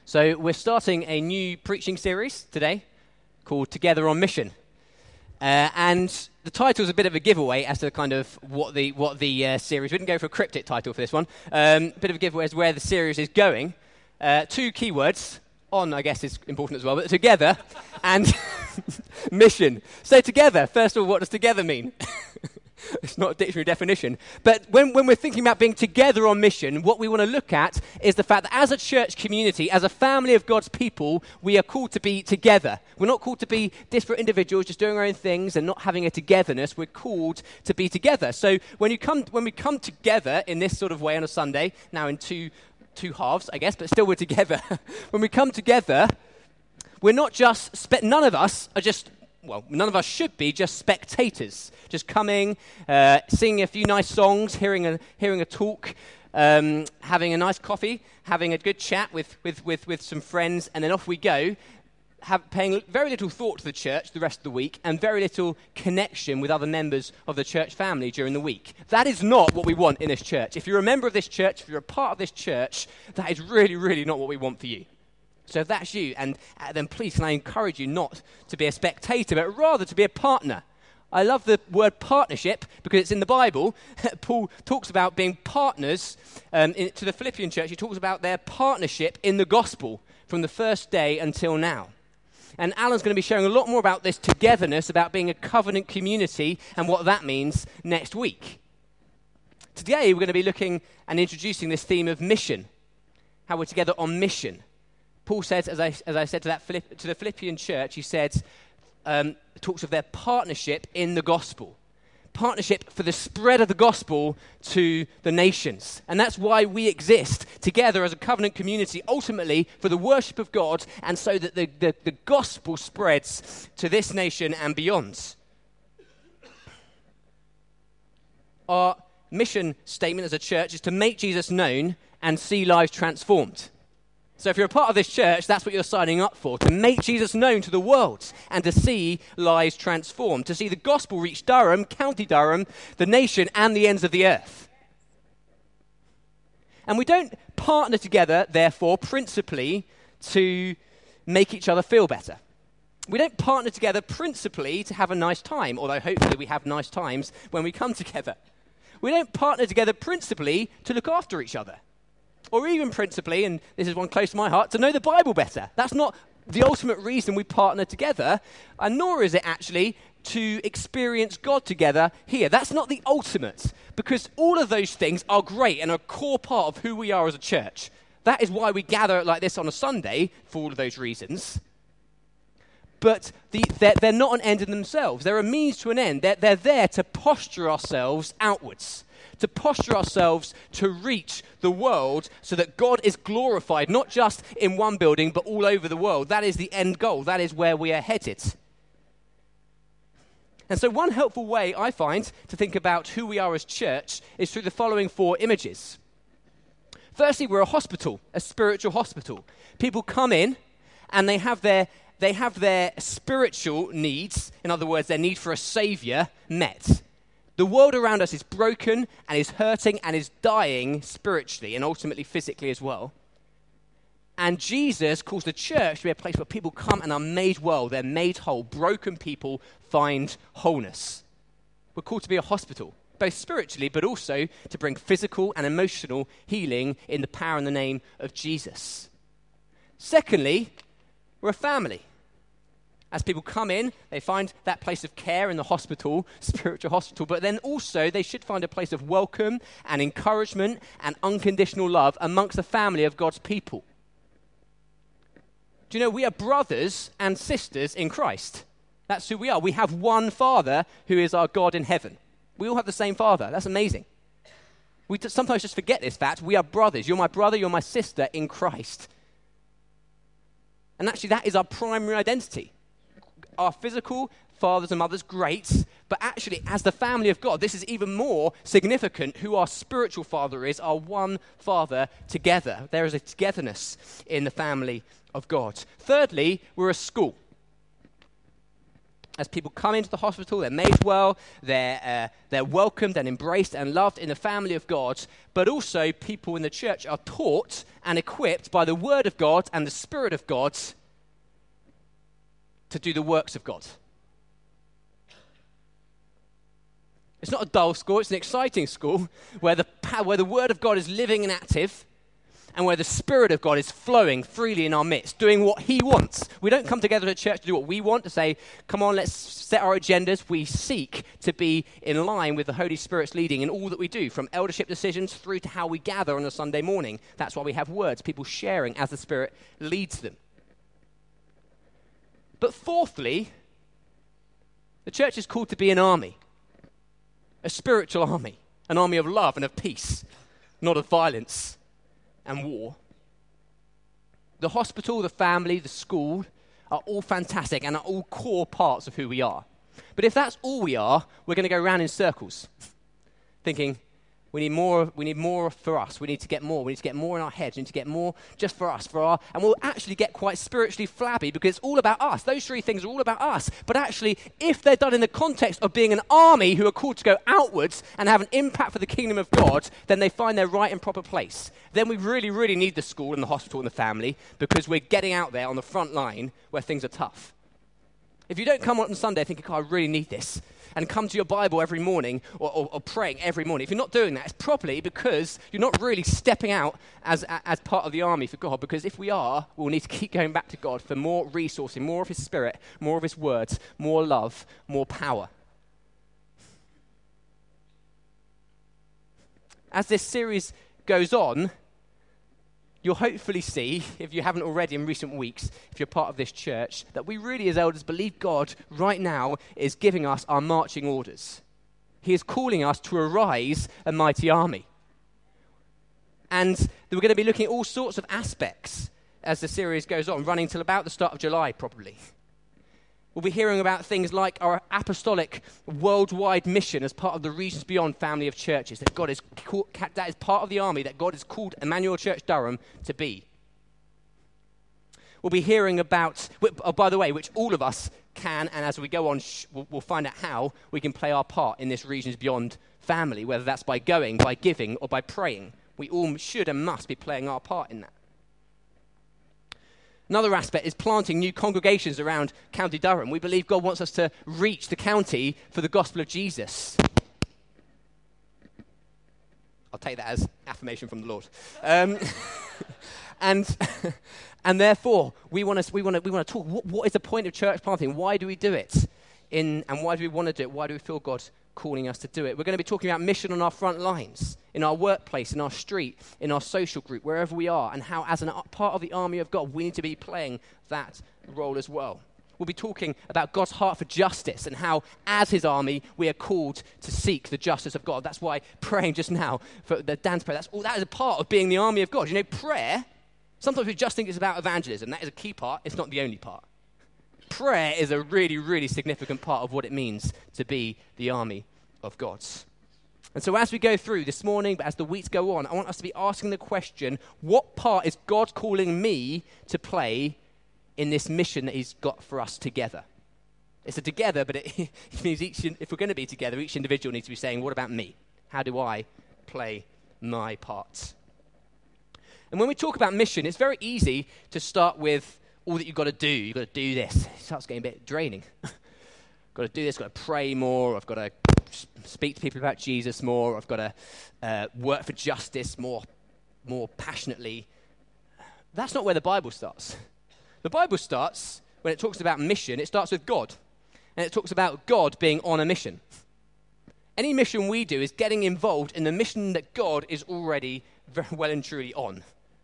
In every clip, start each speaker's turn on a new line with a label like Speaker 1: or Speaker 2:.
Speaker 1: So we're starting a new preaching series today called Together on Mission. And the title's a bit of a giveaway as to kind of what the series. We didn't go for a cryptic title for this one. Bit of a giveaway as where the series is going. Two keywords. On, I guess, is important as well, but together and mission. So together, first of all, what does together mean? It's not a dictionary definition. But when we're thinking about being together on mission, what we want to look at is the fact that as a church community, as a family of God's people, we are called to be together. We're not called to be disparate individuals just doing our own things and not having a togetherness. We're called to be together. So when we come together in this sort of way on a Sunday, now in two halves, I guess, but still we're together. When we come together, we're not just, none of us should be just spectators, just coming, singing a few nice songs, hearing a talk, having a nice coffee, having a good chat with some friends, and then off we go, paying very little thought to the church the rest of the week, and very little connection with other members of the church family during the week. That is not what we want in this church. If you're a member of this church, if you're a part of this church, that is really, really not what we want for you. So if that's you, and then please can I encourage you not to be a spectator, but rather to be a partner. I love the word partnership because it's in the Bible. Paul talks about being partners to the Philippian church. He talks about their partnership in the gospel from the first day until now. And Alan's going to be sharing a lot more about this togetherness, about being a covenant community and what that means next week. Today we're going to be looking and introducing this theme of mission, how we're together on mission. Paul says, as I said to the Philippian church, he said, talks of their partnership in the gospel. Partnership for the spread of the gospel to the nations. And that's why we exist together as a covenant community, ultimately for the worship of God, and so that the gospel spreads to this nation and beyond. Our mission statement as a church is to make Jesus known and see lives transformed. So if you're a part of this church, that's what you're signing up for, to make Jesus known to the world and to see lives transformed, to see the gospel reach Durham, County Durham, the nation, and the ends of the earth. And we don't partner together, therefore, principally to make each other feel better. We don't partner together principally to have a nice time, although hopefully we have nice times when we come together. We don't partner together principally to look after each other. Or even principally, and this is one close to my heart, to know the Bible better. That's not the ultimate reason we partner together, and nor is it actually to experience God together here. That's not the ultimate, because all of those things are great and a core part of who we are as a church. That is why we gather like this on a Sunday, for all of those reasons. But they're not an end in themselves. They're a means to an end. They're there to posture ourselves outwards, to posture ourselves to reach the world so that God is glorified, not just in one building, but all over the world. That is the end goal. That is where we are headed. And so one helpful way I find to think about who we are as church is through the following four images. Firstly, we're a hospital, a spiritual hospital. People come in and they have their spiritual needs, in other words, their need for a savior, met. The world around us is broken and is hurting and is dying spiritually and ultimately physically as well. And Jesus calls the church to be a place where people come and are made well. They're made whole. Broken people find wholeness. We're called to be a hospital, both spiritually but also to bring physical and emotional healing in the power and the name of Jesus. Secondly, we're a family. As people come in, they find that place of care in the hospital, spiritual hospital, but then also they should find a place of welcome and encouragement and unconditional love amongst the family of God's people. Do you know, we are brothers and sisters in Christ. That's who we are. We have one Father who is our God in heaven. We all have the same Father. That's amazing. We sometimes just forget this fact. We are brothers. You're my brother, you're my sister in Christ. And actually that is our primary identity. Our physical fathers and mothers, great, but actually as the family of God, this is even more significant who our spiritual father is, our one Father together. There is a togetherness in the family of God. Thirdly, we're a school. as people come into the hospital, they're made well, they're welcomed and embraced and loved in the family of God, but also people in the church are taught and equipped by the Word of God and the Spirit of God to do the works of God. It's not a dull school, it's an exciting school where the Word of God is living and active, and where the Spirit of God is flowing freely in our midst, doing what He wants. We don't come together at church to do what we want, to say, come on, let's set our agendas. We seek to be in line with the Holy Spirit's leading in all that we do, from eldership decisions through to how we gather on a Sunday morning. That's why we have words, people sharing as the Spirit leads them. But fourthly, the church is called to be an army, a spiritual army, an army of love and of peace, not of violence and war. The hospital, the family, the school are all fantastic and are all core parts of who we are. But if that's all we are, we're going to go round in circles, thinking we need more for us. We need to get more. We need to get more in our heads. We need to get more just for us, and we'll actually get quite spiritually flabby because it's all about us. Those three things are all about us. But actually, if they're done in the context of being an army who are called to go outwards and have an impact for the kingdom of God, then they find their right and proper place. Then we really, really need the school and the hospital and the family because we're getting out there on the front line where things are tough. If you don't come on Sunday thinking, I really need this, and come to your Bible every morning or praying every morning, if you're not doing that, it's probably because you're not really stepping out as part of the army for God, because if we are, we'll need to keep going back to God for more resourcing, more of His Spirit, more of His words, more love, more power. As this series goes on, you'll hopefully see, if you haven't already in recent weeks, if you're part of this church, that we really as elders believe God right now is giving us our marching orders. He is calling us to arise a mighty army. And we're going to be looking at all sorts of aspects as the series goes on, running till about the start of July probably. We'll be hearing about things like our apostolic worldwide mission as part of the Regions Beyond family of churches, that is part of the army that God has called Emmanuel Church Durham to be. We'll be hearing about, by the way, which all of us can, and as we go on, we'll find out how we can play our part in this Regions Beyond family, whether that's by going, by giving, or by praying. We all should and must be playing our part in that. Another aspect is planting new congregations around County Durham. We believe God wants us to reach the county for the gospel of Jesus. I'll take that as affirmation from the Lord. And therefore, we want to talk. What is the point of church planting? Why do we do it? And why do we want to do it? Why do we feel God calling us to do it? We're going to be talking about mission on our front lines, in our workplace, in our street, in our social group, wherever we are, and how as a part of the army of God, we need to be playing that role as well. We'll be talking about God's heart for justice and how, as His army, we are called to seek the justice of God. That's why praying just now, for the Dan's prayer, that is a part of being the army of God. You know, prayer, sometimes we just think it's about evangelism. That is a key part. It's not the only part. Prayer is a really, really significant part of what it means to be the army of God. And so as we go through this morning, but as the weeks go on, I want us to be asking the question, what part is God calling me to play in this mission that He's got for us together? It's a together, but it means if we're going to be together, each individual needs to be saying, what about me? How do I play my part? And when we talk about mission, it's very easy to start with all that you've got to do. You've got to do this. It starts getting a bit draining. Got to do this, got to pray more. I've got to speak to people about Jesus more. I've got to work for justice more passionately. That's not where the Bible starts. The Bible starts, when it talks about mission, it starts with God. And it talks about God being on a mission. Any mission we do is getting involved in the mission that God is already very well and truly on.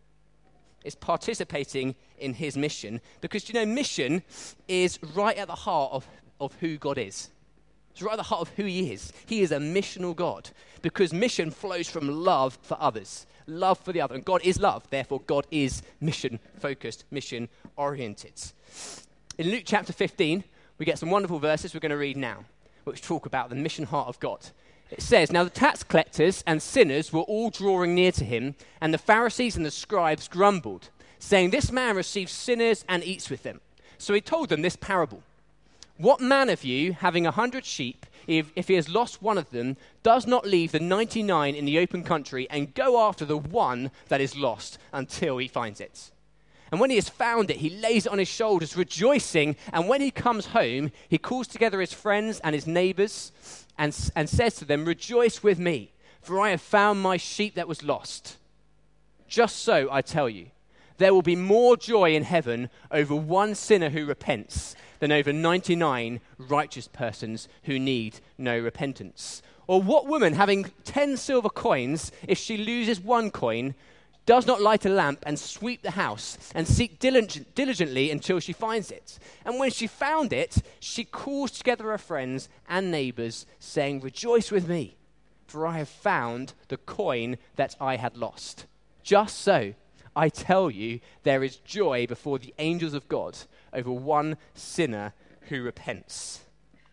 Speaker 1: It's participating in His mission. Because, you know, mission is right at the heart of who God is. It's right at the heart of who He is. He is a missional God. Because mission flows from love for others. Love for the other. And God is love. Therefore, God is mission-focused, mission-oriented. In Luke chapter 15, we get some wonderful verses we're going to read now, which talk about the mission heart of God. It says, "Now the tax collectors and sinners were all drawing near to Him, and the Pharisees and the scribes grumbled, saying, 'This man receives sinners and eats with them.' So He told them this parable. What man of you, having 100 sheep, if he has lost one of them, does not leave the 99 in the open country and go after the one that is lost until he finds it? And when he has found it, he lays it on his shoulders, rejoicing. And when he comes home, he calls together his friends and his neighbors and says to them, "Rejoice with me, for I have found my sheep that was lost." Just so, I tell you, there will be more joy in heaven over one sinner who repents than over 99 righteous persons who need no repentance. Or what woman, having 10 silver coins, if she loses one coin, does not light a lamp and sweep the house and seek diligently until she finds it? And when she found it, she calls together her friends and neighbors, saying, "Rejoice with me, for I have found the coin that I had lost." Just so, I tell you, there is joy before the angels of God over one sinner who repents.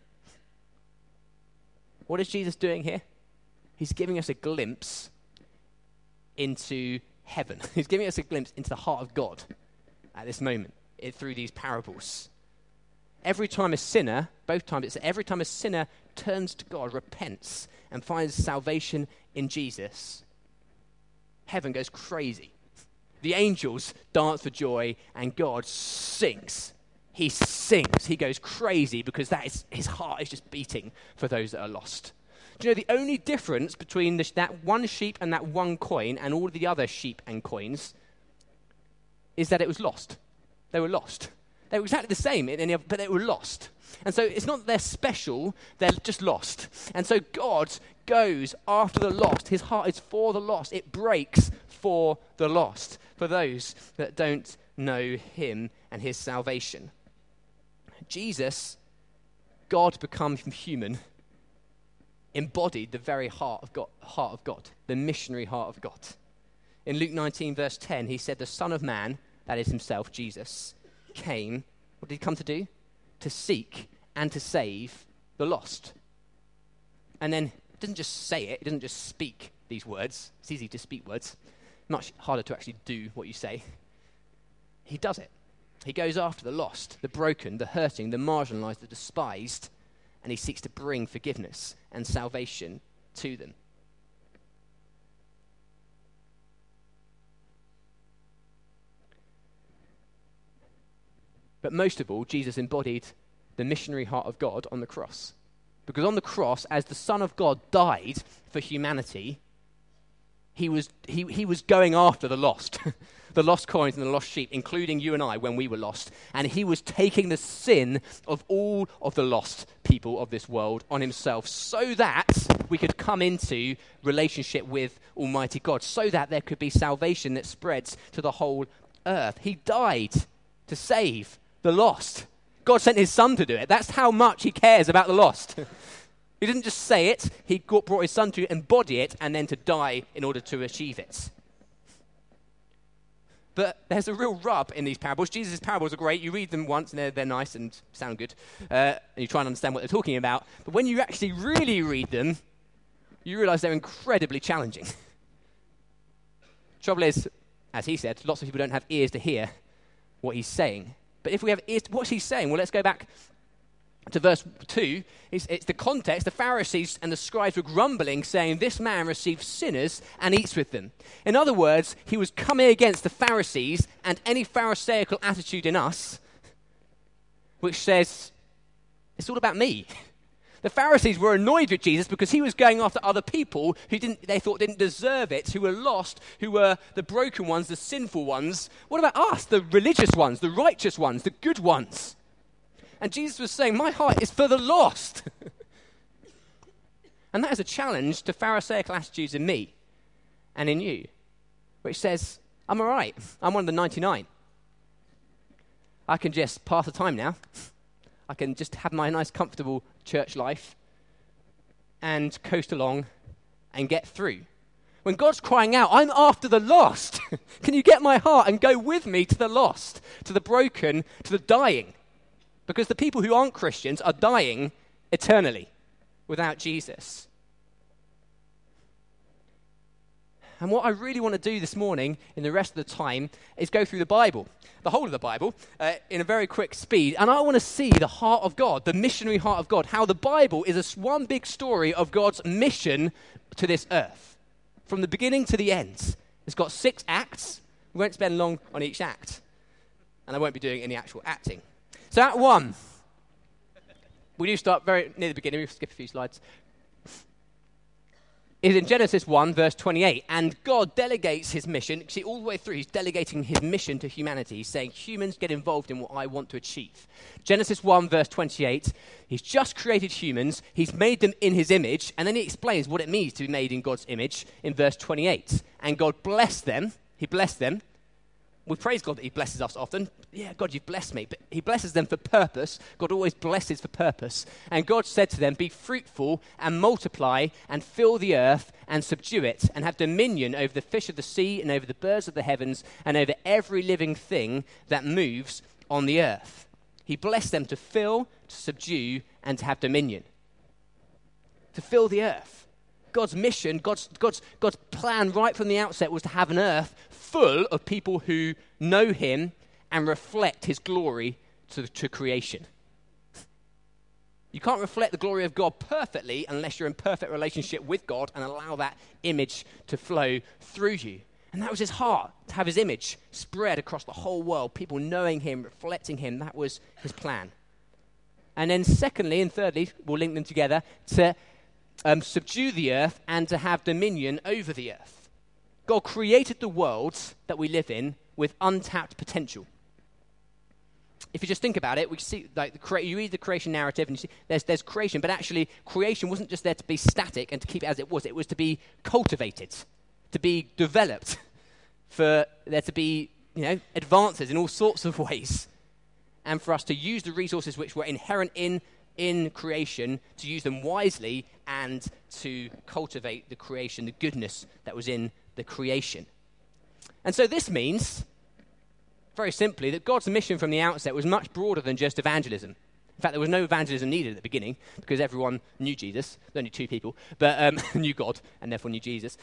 Speaker 1: What is Jesus doing here? He's giving us a glimpse into heaven. He's giving us a glimpse into the heart of God at this moment through these parables. Every time a sinner, both times, it's every time a sinner turns to God, repents, and finds salvation in Jesus, heaven goes crazy. The angels dance for joy, and God sings. He sings. He goes crazy because his heart is just beating for those that are lost. Do you know the only difference between that one sheep and that one coin and all the other sheep and coins is that it was lost. They were lost. They were exactly the same, but they were lost. And so it's not that they're special, they're just lost. And so God goes after the lost. His heart is for the lost. It breaks for the lost, for those that don't know him and his salvation. Jesus, God become human, embodied the very heart of God, the missionary heart of God. In Luke 19, verse 10, he said, "The Son of Man," that is himself, Jesus, came, what did he come to do? To seek and to save the lost. And then it doesn't just say it, it doesn't just speak these words. It's easy to speak words. Much harder to actually do what you say. He does it. He goes after the lost, the broken, the hurting, the marginalized, the despised, and he seeks to bring forgiveness and salvation to them. But most of all, Jesus embodied the missionary heart of God on the cross. Because on the cross, as the Son of God died for humanity, he was going after the lost, the lost coins and the lost sheep, including you and I when we were lost. And he was taking the sin of all of the lost people of this world on himself so that we could come into relationship with Almighty God, so that there could be salvation that spreads to the whole earth. He died to save the lost. God sent his Son to do it. That's how much he cares about the lost. He didn't just say it, he brought his Son to embody it and then to die in order to achieve it. But there's a real rub in these parables. Jesus' parables are great. You read them once and they're nice and sound good. And you try and understand what they're talking about. But when you actually really read them, you realize they're incredibly challenging. Trouble is, as he said, lots of people don't have ears to hear what he's saying. But if we have ears, what's he saying? Well, let's go back to verse 2. It's the context. The Pharisees and the scribes were grumbling, saying, "This man receives sinners and eats with them." In other words, he was coming against the Pharisees and any Pharisaical attitude in us, which says, it's all about me. The Pharisees were annoyed with Jesus because he was going after other people who they thought didn't deserve it, who were lost, who were the broken ones, the sinful ones. What about us, the religious ones, the righteous ones, the good ones? And Jesus was saying, my heart is for the lost. And that is a challenge to Pharisaical attitudes in me and in you, which says, I'm all right. I'm one of the 99. I can just pass the time now. I can just have my nice, comfortable church life and coast along and get through. When God's crying out, I'm after the lost. Can you get my heart and go with me to the lost, to the broken, to the dying? Because the people who aren't Christians are dying eternally without Jesus. And what I really want to do this morning, in the rest of the time, is go through the Bible. the whole of the Bible in a very quick speed. And I want to see the heart of God, the missionary heart of God, how the Bible is one big story of God's mission to this earth. From the beginning to the end. It's got 6 acts. We won't spend long on each act. And I won't be doing any actual acting. So Act 1. We do start very near the beginning. We'll skip a few slides. Is in Genesis 1, verse 28. And God delegates his mission. See, all the way through, he's delegating his mission to humanity. He's saying, humans, get involved in what I want to achieve. Genesis 1, verse 28. He's just created humans. He's made them in his image. And then he explains what it means to be made in God's image in verse 28. And God blessed them. He blessed them. We praise God that he blesses us often. Yeah, God, you've blessed me. But he blesses them for purpose. God always blesses for purpose. And God said to them, be fruitful and multiply and fill the earth and subdue it and have dominion over the fish of the sea and over the birds of the heavens and over every living thing that moves on the earth. He blessed them to fill, to subdue, and to have dominion. To fill the earth. God's mission, God's plan right from the outset was to have an earth full of people who know him and reflect his glory to creation. You can't reflect the glory of God perfectly unless you're in perfect relationship with God and allow that image to flow through you. And that was his heart, to have his image spread across the whole world, people knowing him, reflecting him. That was his plan. And then secondly and thirdly, we'll link them together, to subdue the earth and to have dominion over the earth. God created the world that we live in with untapped potential. If you just think about it, we see, like, you read the creation narrative and you see there's creation, but actually creation wasn't just there to be static and to keep it as it was. It was to be cultivated, to be developed, for there to be, advances in all sorts of ways, and for us to use the resources which were inherent in creation, to use them wisely and to cultivate the creation, the goodness that was in the creation. And so this means, very simply, that God's mission from the outset was much broader than just evangelism. In fact, there was no evangelism needed at the beginning because everyone knew Jesus. Only 2 people, but knew God and therefore knew Jesus.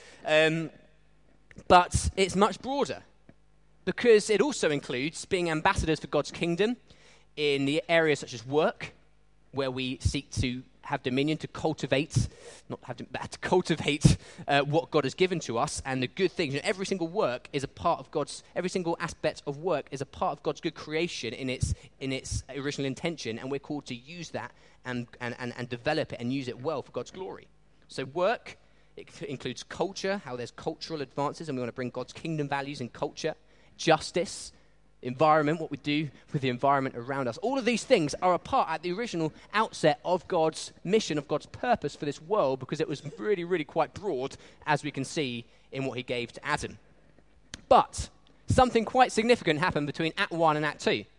Speaker 1: But it's much broader because it also includes being ambassadors for God's kingdom in the areas such as work, where we seek to have dominion, to cultivate, what God has given to us and the good things. Every single work is a part of every single aspect of work is a part of God's good creation in its original intention, and we're called to use that and develop it and use it well for God's glory. So work, it includes culture, how there's cultural advances, and we want to bring God's kingdom values in culture, justice, environment, what we do with the environment around us. All of these things are a part at the original outset of God's mission, of God's purpose for this world, because it was really, really quite broad, as we can see in what he gave to Adam. But something quite significant happened between Act 1 and Act 2.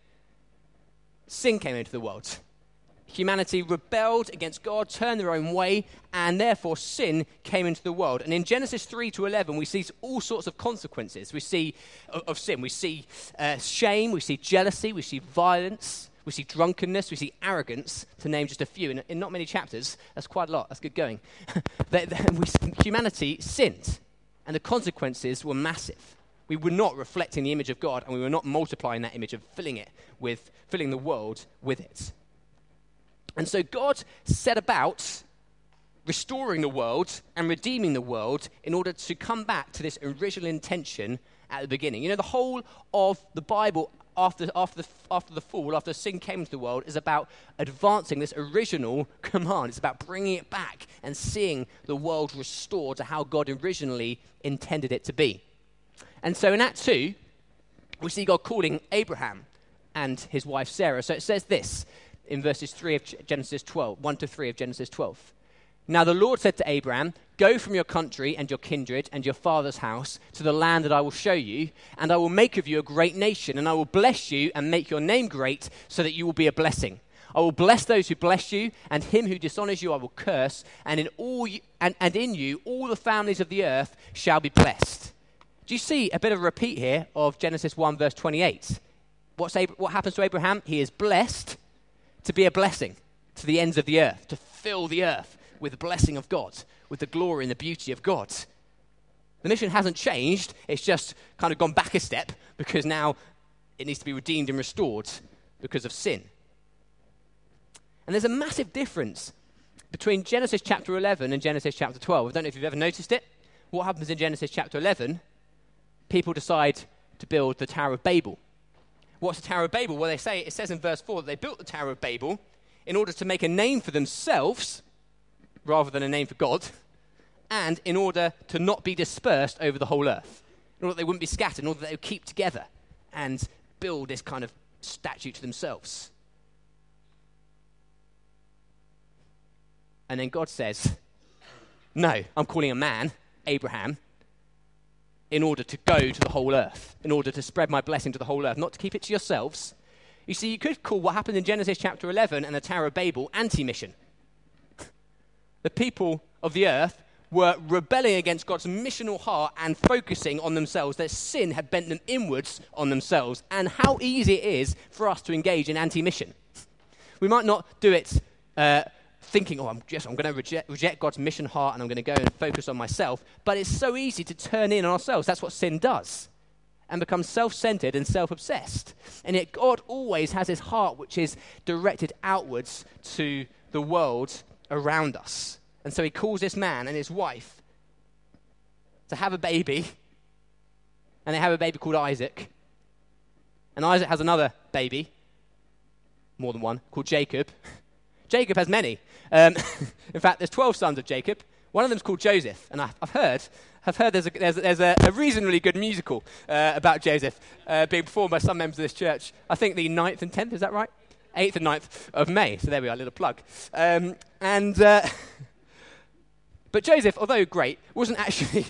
Speaker 1: Sin came into the world. Humanity rebelled against God, turned their own way, and therefore sin came into the world. And in Genesis 3 to 11, we see all sorts of consequences. We see of sin. We see shame. We see jealousy. We see violence. We see drunkenness. We see arrogance, to name just a few. In not many chapters, that's quite a lot. That's good going. Humanity sinned, and the consequences were massive. We were not reflecting the image of God, and we were not multiplying that image and filling the world with it. And so God set about restoring the world and redeeming the world in order to come back to this original intention at the beginning. The whole of the Bible after the fall, after sin came into the world, is about advancing this original command. It's about bringing it back and seeing the world restored to how God originally intended it to be. And so in Act 2, we see God calling Abraham and his wife Sarah. So it says this in verses 3 of Genesis 12, 1 to 3 of Genesis 12. Now the Lord said to Abraham, go from your country and your kindred and your father's house to the land that I will show you, and I will make of you a great nation, and I will bless you and make your name great so that you will be a blessing. I will bless those who bless you, and him who dishonors you I will curse, and in you all the families of the earth shall be blessed. Do you see a bit of a repeat here of Genesis 1 verse 28? What happens to Abraham? He is blessed to be a blessing to the ends of the earth, to fill the earth with the blessing of God, with the glory and the beauty of God. The mission hasn't changed. It's just kind of gone back a step because now it needs to be redeemed and restored because of sin. And there's a massive difference between Genesis chapter 11 and Genesis chapter 12. I don't know if you've ever noticed it. What happens in Genesis chapter 11? People decide to build the Tower of Babel. What's the Tower of Babel? Well, it says in verse 4 that they built the Tower of Babel in order to make a name for themselves rather than a name for God, and in order to not be dispersed over the whole earth, in order that they wouldn't be scattered, in order that they would keep together and build this kind of statue to themselves. And then God says, no, I'm calling a man, Abraham, in order to go to the whole earth, in order to spread my blessing to the whole earth, not to keep it to yourselves. You see, you could call what happened in Genesis chapter 11 and the Tower of Babel anti-mission. The people of the earth were rebelling against God's missional heart and focusing on themselves. Their sin had bent them inwards on themselves. And how easy it is for us to engage in anti-mission. We might not do it thinking, I'm going to reject God's mission heart and I'm going to go and focus on myself. But it's so easy to turn in on ourselves. That's what sin does. And become self-centered and self-obsessed. And yet God always has his heart which is directed outwards to the world around us. And so he calls this man and his wife to have a baby. And they have a baby called Isaac. And Isaac has another baby, more than one, called Jacob. Jacob has many. In fact, there's 12 sons of Jacob. One of them's called Joseph. And I've heard there's a reasonably good musical about Joseph being performed by some members of this church. I think the 9th and 10th, is that right? 8th and 9th of May. So there we are, a little plug. But Joseph, although great, wasn't actually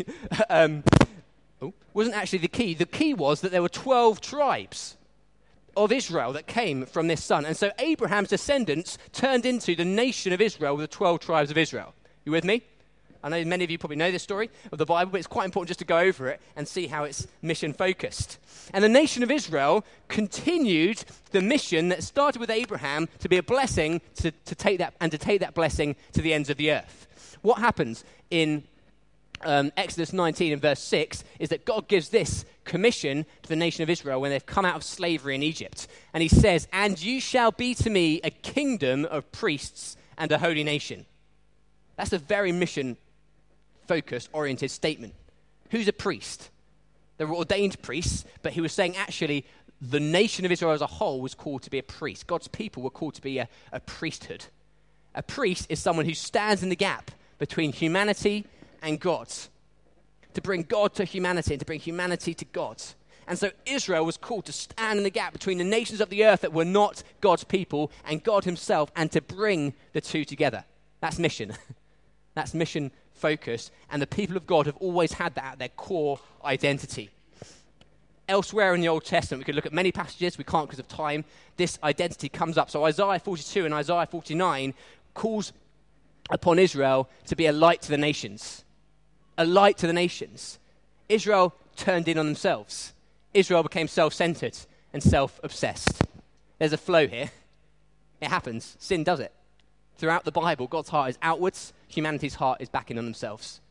Speaker 1: the key. The key was that there were 12 tribes of Israel that came from this son. And so Abraham's descendants turned into the nation of Israel with the 12 tribes of Israel. You with me? I know many of you probably know this story of the Bible, but it's quite important just to go over it and see how it's mission-focused. And the nation of Israel continued the mission that started with Abraham to be a blessing to take that blessing to the ends of the earth. What happens in Exodus 19 and verse 6 is that God gives this commission to the nation of Israel when they've come out of slavery in Egypt. And he says, "And you shall be to me a kingdom of priests and a holy nation." That's a very mission-focused, oriented statement. Who's a priest? There were ordained priests, but he was saying actually the nation of Israel as a whole was called to be a priest. God's people were called to be a priesthood. A priest is someone who stands in the gap between humanity and God, to bring God to humanity and to bring humanity to God. And so Israel was called to stand in the gap between the nations of the earth that were not God's people and God himself, and to bring the two together. That's mission. That's mission focused, and the people of God have always had that at their core identity. Elsewhere in the Old Testament, we could look at many passages, we can't because of time, this identity comes up. So Isaiah 42 and Isaiah 49 calls upon Israel to be a light to the nations. A light to the nations. Israel turned in on themselves. Israel became self-centered and self-obsessed. There's a flow here. It happens. Sin does it. Throughout the Bible, God's heart is outwards. Humanity's heart is back in on themselves.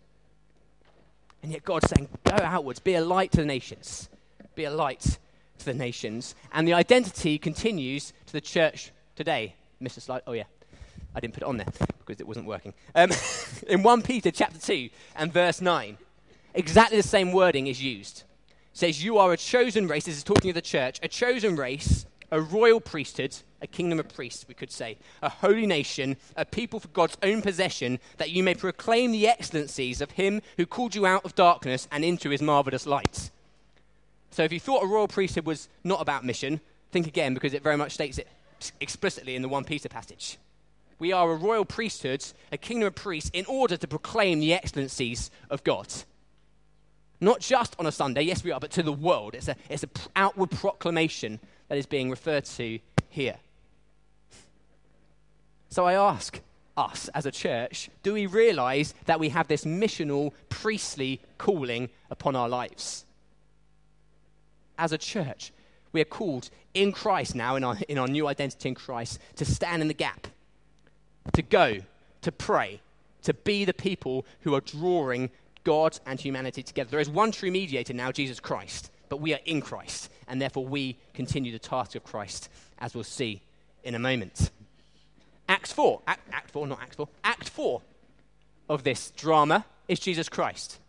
Speaker 1: And yet God's saying, go outwards. Be a light to the nations. Be a light to the nations. And the identity continues to the church today. Missed a slide? Oh, yeah. I didn't put it on there because it wasn't working. In 1 Peter chapter 2 and verse 9, exactly the same wording is used. It says, you are a chosen race. This is talking to the church. A chosen race, a royal priesthood, a kingdom of priests, we could say, a holy nation, a people for God's own possession, that you may proclaim the excellencies of him who called you out of darkness and into his marvelous light. So if you thought a royal priesthood was not about mission, think again, because it very much states it explicitly in the 1 Peter passage. We are a royal priesthood, a kingdom of priests, in order to proclaim the excellencies of God. Not just on a Sunday, yes we are, but to the world. It's an outward proclamation that is being referred to here. So I ask us as a church, do we realize that we have this missional, priestly calling upon our lives? As a church, we are called in Christ now, in our new identity in Christ, to stand in the gap, to go, to pray, to be the people who are drawing God and humanity together. There is one true mediator now, Jesus Christ, but we are in Christ. and therefore we continue the task of Christ, as we'll see in a moment. Act 4 of this drama is Jesus Christ.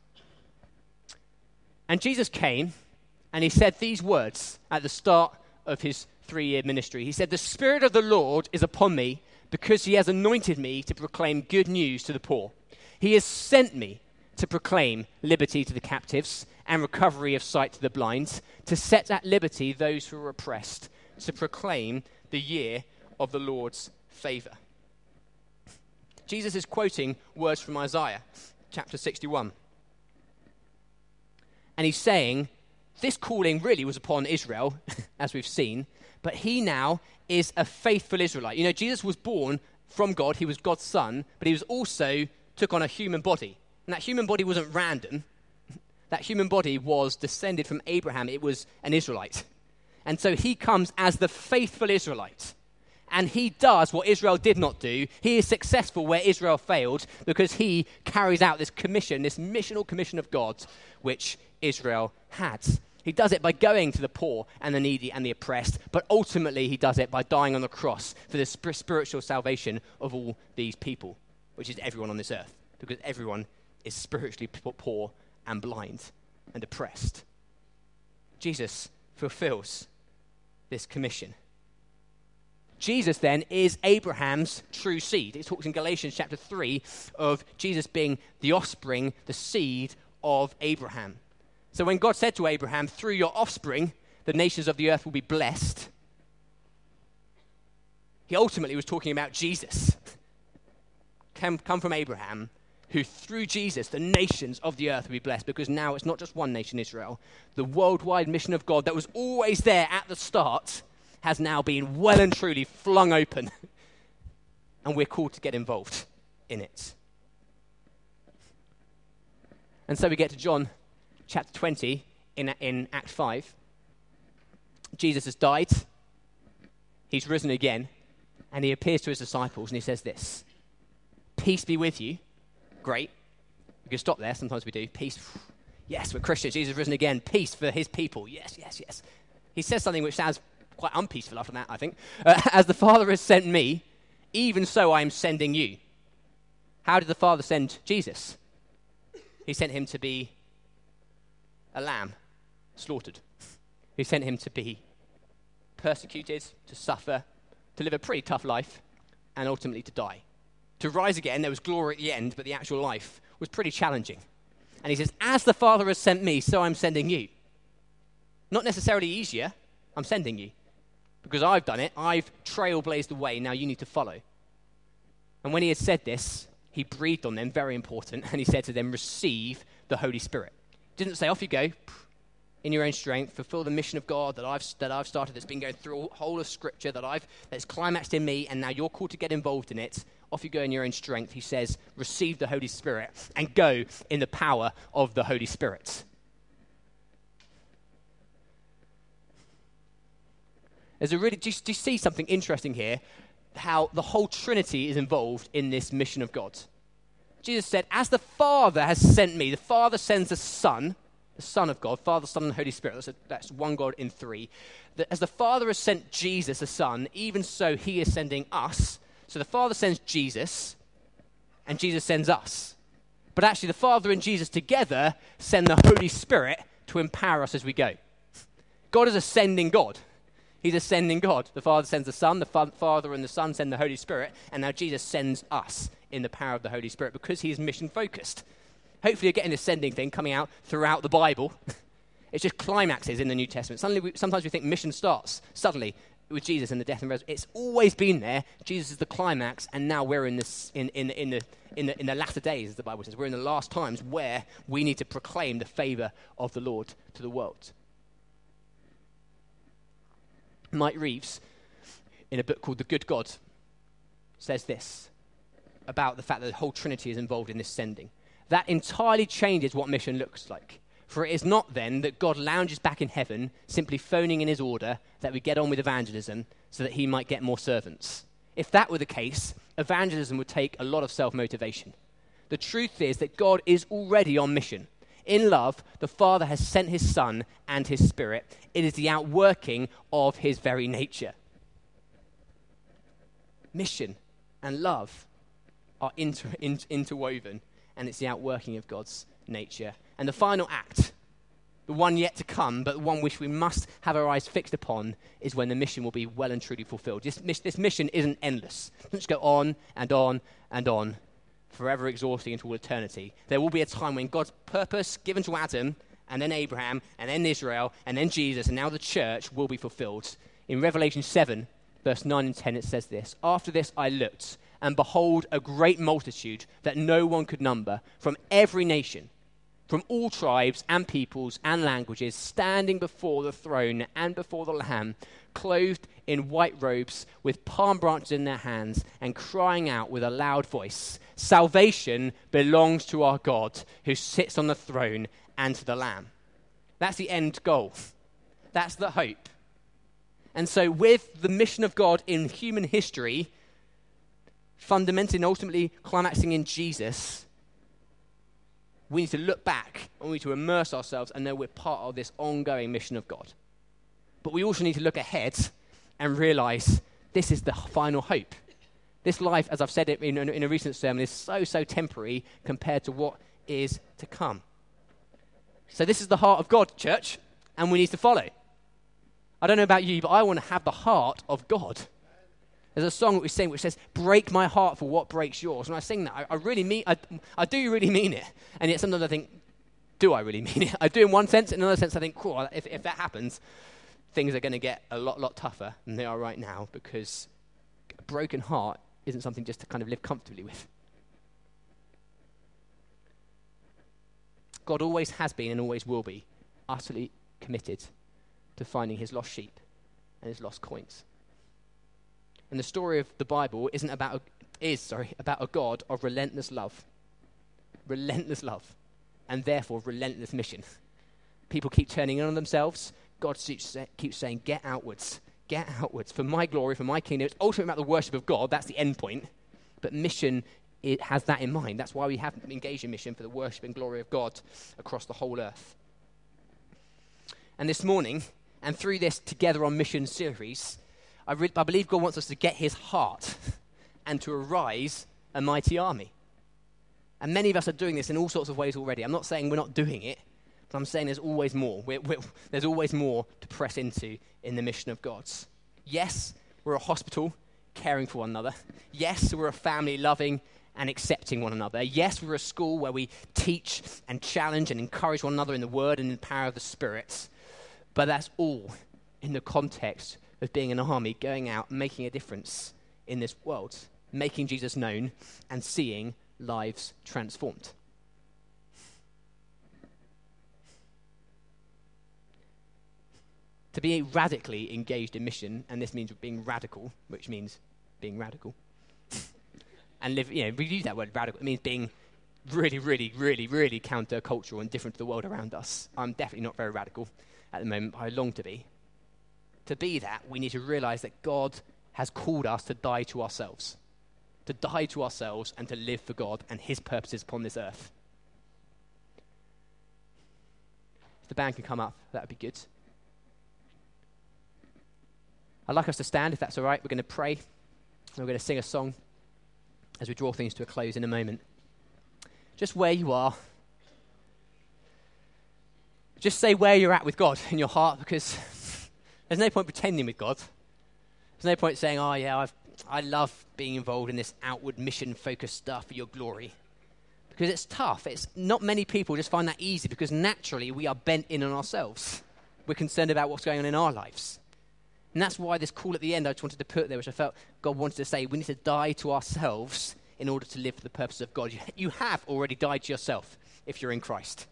Speaker 1: And Jesus came and he said these words at the start of his 3-year ministry. He said, "The Spirit of the Lord is upon me because he has anointed me to proclaim good news to the poor. He has sent me to proclaim liberty to the captives and recovery of sight to the blind, to set at liberty those who are oppressed, to proclaim the year of the Lord's favor." Jesus is quoting words from Isaiah chapter 61. And he's saying, this calling really was upon Israel, as we've seen, but he now is a faithful Israelite. You know, Jesus was born from God, he was God's son, but he was also took on a human body. And that human body wasn't random. That human body was descended from Abraham. It was an Israelite. And so he comes as the faithful Israelite. And he does what Israel did not do. He is successful where Israel failed because he carries out this commission, this missional commission of God, which Israel had. He does it by going to the poor and the needy and the oppressed, but ultimately he does it by dying on the cross for the spiritual salvation of all these people, which is everyone on this earth, because everyone is spiritually poor and blind and oppressed. Jesus fulfills this commission. Jesus then is Abraham's true seed. It talks in Galatians chapter 3 of Jesus being the offspring, the seed of Abraham. So when God said to Abraham, through your offspring, the nations of the earth will be blessed, he ultimately was talking about Jesus. Come from Abraham, who through Jesus, the nations of the earth will be blessed, because now it's not just one nation, Israel. The worldwide mission of God that was always there at the start has now been well and truly flung open. And we're called to get involved in it. And so we get to John chapter 20 in Act 5. Jesus has died. He's risen again. And he appears to his disciples and he says this: "Peace be with you." Great. We can stop there. Sometimes we do. Peace. Yes, we're Christians. Jesus has risen again. Peace for his people. Yes, yes, yes. He says something which sounds quite unpeaceful after that, I think. "As the Father has sent me, even so I am sending you." How did the Father send Jesus? He sent him to be a lamb slaughtered. He sent him to be persecuted, to suffer, to live a pretty tough life, and ultimately to die. To rise again, there was glory at the end, but the actual life was pretty challenging. And he says, as the Father has sent me, so I'm sending you. Not necessarily easier, I'm sending you. Because I've done it, I've trailblazed the way, now you need to follow. And when he had said this, he breathed on them, very important, and he said to them, receive the Holy Spirit. He didn't say, off you go, in your own strength, fulfill the mission of God that I've started, that's been going through a whole of Scripture, that's climaxed in me, and now you're called to get involved in it. Off you go in your own strength. He says, receive the Holy Spirit and go in the power of the Holy Spirit. Do you see something interesting here? How the whole Trinity is involved in this mission of God. Jesus said, as the Father has sent me, the Father sends the Son of God, Father, Son, and Holy Spirit. That's one God in three. As the Father has sent Jesus, the Son, even so he is sending us. So the Father sends Jesus, and Jesus sends us. But actually the Father and Jesus together send the Holy Spirit to empower us as we go. God is a sending God. He's a sending God. The Father sends the Son, the Father and the Son send the Holy Spirit, and now Jesus sends us in the power of the Holy Spirit because he is mission-focused. Hopefully you're getting this sending thing coming out throughout the Bible. It's just climaxes in the New Testament. Sometimes we think mission starts suddenly with Jesus and the death and resurrection. It's always been there. Jesus is the climax, and now we're in this in the latter days, as the Bible says. We're in the last times where we need to proclaim the favor of the Lord to the world. Mike Reeves, in a book called The Good God, says this about the fact that the whole Trinity is involved in this sending. That entirely changes what mission looks like. For it is not then that God lounges back in heaven, simply phoning in his order that we get on with evangelism so that he might get more servants. If that were the case, evangelism would take a lot of self-motivation. The truth is that God is already on mission. in love, the Father has sent his Son and his Spirit. It is the outworking of his very nature. Mission and love are interwoven, and it's the outworking of God's nature. And the final act, the one yet to come, but the one which we must have our eyes fixed upon, is when the mission will be well and truly fulfilled. This mission isn't endless. It doesn't just go on and on and on, forever exhausting into all eternity. There will be a time when God's purpose given to Adam, and then Abraham, and then Israel, and then Jesus, and now the church will be fulfilled. In Revelation 7, verse 9 and 10, it says this: "After this I looked, and behold, a great multitude that no one could number, from every nation, from all tribes and peoples and languages, standing before the throne and before the Lamb, clothed in white robes, with palm branches in their hands, and crying out with a loud voice, 'Salvation belongs to our God, who sits on the throne, and to the Lamb.'" That's the end goal. That's the hope. And so with the mission of God in human history, fundamentally and ultimately climaxing in Jesus, we need to look back and we need to immerse ourselves and know we're part of this ongoing mission of God. But we also need to look ahead and realize this is the final hope. This life, as I've said it in a recent sermon, is so temporary compared to what is to come. So this is the heart of God, church, and we need to follow. I don't know about you, but I want to have the heart of God. There's a song that we sing which says, "Break my heart for what breaks yours." When I sing that, I do really mean it. And yet sometimes I think, do I really mean it? I do in one sense. In another sense, I think, cool, if that happens, things are going to get a lot tougher than they are right now, because a broken heart isn't something just to kind of live comfortably with. God always has been and always will be utterly committed to finding his lost sheep and his lost coins. And the story of the Bible is about a God of relentless love, and therefore relentless mission. People keep turning in on themselves. God keeps saying, get outwards, for my glory, for my kingdom. It's ultimately about the worship of God. That's the end point. But mission, it has that in mind. That's why we have engaged in mission, for the worship and glory of God across the whole earth. And this morning, and through this Together on Mission series, I believe God wants us to get his heart and to arise a mighty army. And many of us are doing this in all sorts of ways already. I'm not saying we're not doing it, but I'm saying there's always more. There's always more to press into in the mission of God. Yes, we're a hospital caring for one another. Yes, we're a family loving and accepting one another. Yes, we're a school where we teach and challenge and encourage one another in the word and in the power of the Spirit. But that's all in the context of being an army, going out, making a difference in this world, making Jesus known and seeing lives transformed. To be radically engaged in mission, and this means being radical, which means being radical, and live, we use that word radical, it means being really counter-cultural and different to the world around us. I'm definitely not very radical at the moment, but I long to be. To be that, we need to realize that God has called us to die to ourselves. To die to ourselves and to live for God and his purposes upon this earth. If the band can come up, that would be good. I'd like us to stand, if that's all right. We're going to pray. And we're going to sing a song as we draw things to a close in a moment. Just where you are. Just say where you're at with God in your heart, because there's no point pretending with God. There's no point saying, oh yeah, I love being involved in this outward mission-focused stuff for your glory. Because it's tough. It's not many people just find that easy, because naturally we are bent in on ourselves. We're concerned about what's going on in our lives. And that's why this call at the end I just wanted to put there, which I felt God wanted to say, we need to die to ourselves in order to live for the purpose of God. You have already died to yourself if you're in Christ.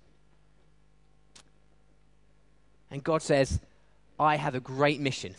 Speaker 1: And God says, I have a great mission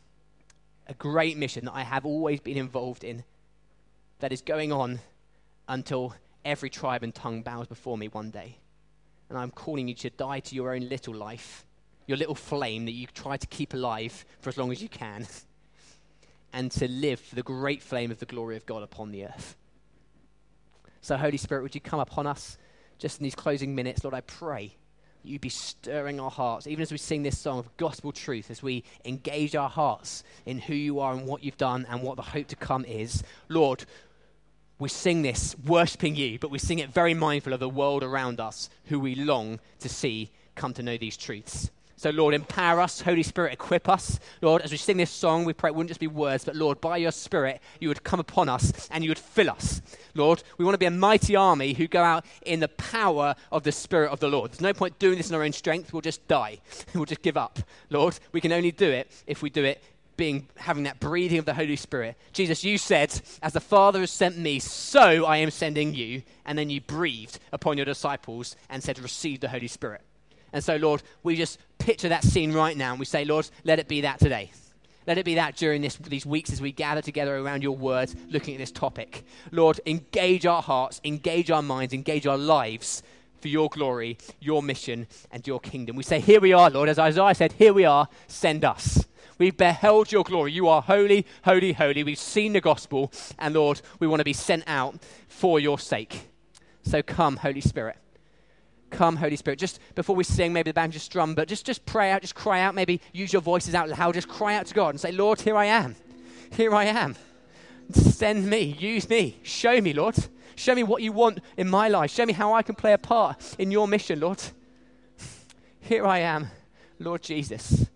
Speaker 1: that I have always been involved in, that is going on until every tribe and tongue bows before me one day. And I'm calling you to die to your own little life, your little flame that you try to keep alive for as long as you can, and to live for the great flame of the glory of God upon the earth. So Holy Spirit, would you come upon us just in these closing minutes, Lord, I pray you be stirring our hearts, even as we sing this song of gospel truth, as we engage our hearts in who you are and what you've done and what the hope to come is. Lord, we sing this worshipping you, but we sing it very mindful of the world around us who we long to see come to know these truths. So, Lord, empower us. Holy Spirit, equip us. Lord, as we sing this song, we pray it wouldn't just be words, but, Lord, by your Spirit, you would come upon us and you would fill us. Lord, we want to be a mighty army who go out in the power of the Spirit of the Lord. There's no point doing this in our own strength. We'll just die. We'll just give up. Lord, we can only do it if we do it having that breathing of the Holy Spirit. Jesus, you said, as the Father has sent me, so I am sending you. And then you breathed upon your disciples and said, receive the Holy Spirit. And so, Lord, we just picture that scene right now and we say, Lord, let it be that today. Let it be that during these weeks as we gather together around your words, looking at this topic. Lord, engage our hearts, engage our minds, engage our lives for your glory, your mission, and your kingdom. We say, here we are, Lord. As Isaiah said, here we are, send us. We've beheld your glory. You are holy, holy, holy. We've seen the gospel. And, Lord, we want to be sent out for your sake. So come, Holy Spirit. Come, Holy Spirit. Just before we sing, maybe the band just strum, but just pray out, just cry out, maybe use your voices out loud, just cry out to God and say, Lord, here I am. Here I am. Send me, use me, show me, Lord. Show me what you want in my life. Show me how I can play a part in your mission, Lord. Here I am, Lord Jesus.